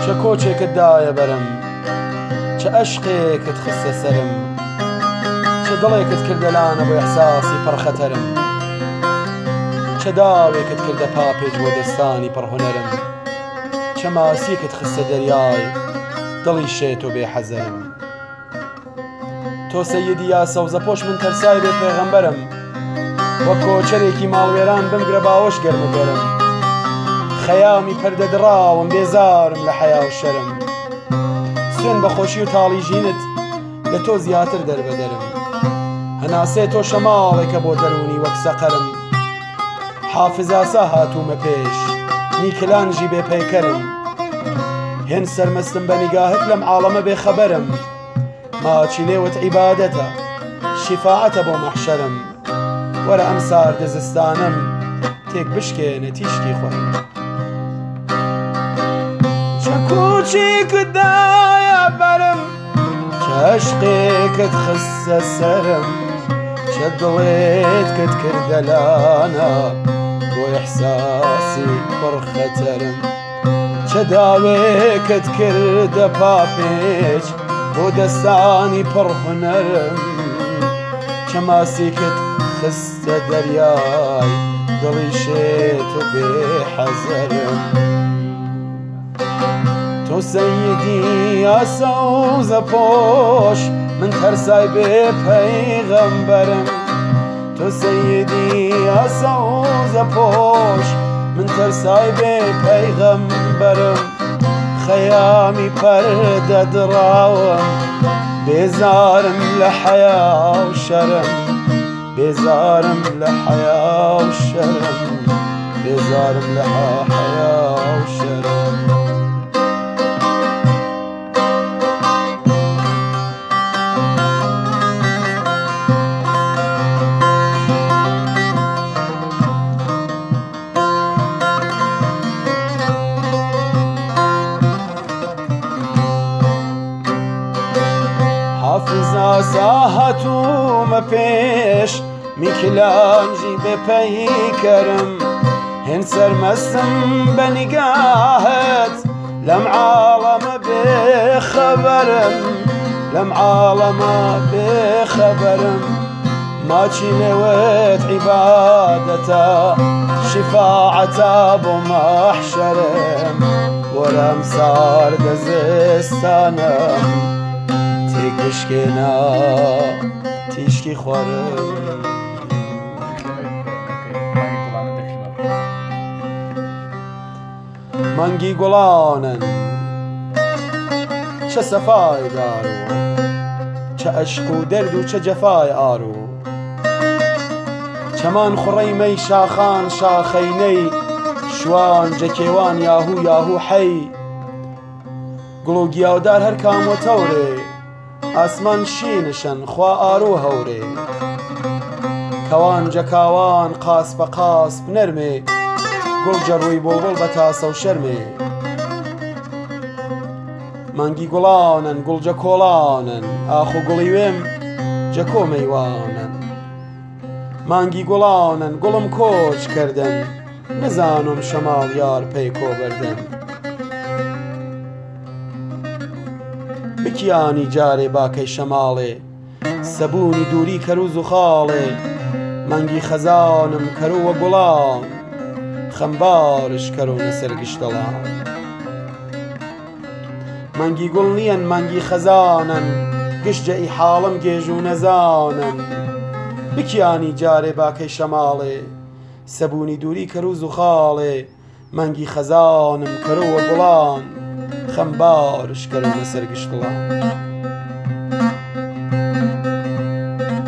چە کۆچێکت دایە بەرم چە عەشقێکت خستە سەرم چە دڵێکت کردە لانە بۆ ئەحساسی پڕخەتەرم چە داوێکت کردە پاپێج بۆ دەستانی پڕهونەرم چە ماسیەکت خستە دەریای دڵی شێت و بێحەزەرم تۆ سەیدی یا سەوزە پۆش من تەرسای بێ پێغەمبەرم وە کۆچەرێکی ماڵوێران بمگرە باوەش گەرمەگەرم خەیامی پەردەدراوم بێزارم لە حەیا و شەرم سوێن بە خۆشی و تاڵی ژینت لە تۆ زیاتر دەربەدەرم هەناسێ تۆ شەماڵێکە بۆ دەرونی وەک سەقەرم حافز ئاسا هاتوومە پێش نیکلانژی بێپەیکەرم هێن سەرمەستم بە نیگاهت لەم عاڵەمە بێخەبەرم ماچی لێوت عیبادەتە شیفاعەتە بۆ مەحشەرم وەرە ئەم ساردە زستانم تێک بشکێنە تیشکی خۆم چە کوچێکت دایە بەرم چە عەشقێکت خستە سەرم چە دڵێت کت کردە لانە بۆ ئەحساسی پڕخەتەرم چە داوێکت کردە پاپێچ بۆ دەستانی پڕهونەرم چە ماسیکت خستە دەریای دڵی شێت و بێحەزەرم تۆ سەیدی یا سەوزە پۆش من تەرسای بێ پەیغەمبەرم تۆ سەیدی یا سەوزە پۆش من تەرسای بێ پەیغەمبەرم خەیامی پەردەدراوم بێزارم لە حەیا و شەرم بێزارم لە حەیا و شەرم بێزارم لە حەیا و شەرم حافز ئاسا هاتوومە پێش میکلانژی بێپەیکەرم هێن سەرمەستم بە نیگاهت لەم عاڵەمە بێخەبەرم لەم عاڵەمە بێخەبەرم ماچی لێوت عیبادەتە شیفاعەتە بۆ مەحشەرم وەرە ئەم ساردە زستانم تێک بشکێنە تیشکی خوارم مانگی گوڵانن چە سەفای دارو چە عەشق و دەرد و چە جەفای ئارو چەمان خوڕەی مەی شاخان شاخەینەی شوان جەکێوان یاهوو یاهوو حەی گوڵ و گیاودار هەر کام و تەورێ ئاسمان شینشن خوا ئارو هەورێ کەوان جەکاوان قاس بە قاسپ نەرمێ گوڵ جەڕووی بۆڵبۆڵ بە تاسە و شەرمێ مانگی گوڵانن گوڵجە کۆڵانن ئاخ و گوڵی وێم جەکۆ مەیوانن مانگی گوڵانن گوڵم کۆچ کردن نەزانم شەماڵ یار پێی کۆ بەردن بکیانی جارێ باکەی شەماڵێ سەبوونی دووری کەروز و خاڵێ مانگی خەزانم کەرووە گوڵان خەمبارش کەرۆنە سەر گشتەڵان مانگی گوڵ نیەن مانگی خەزانن گشتجە حاڵم گێژ و نەزانن بکیانی جارێ باکەی شەماڵێ سەبوونی دووری کەروز و خاڵێ مانگی خەزانم کەرووە گوڵان خەمبارش کەرۆنە سەر گشتەڵان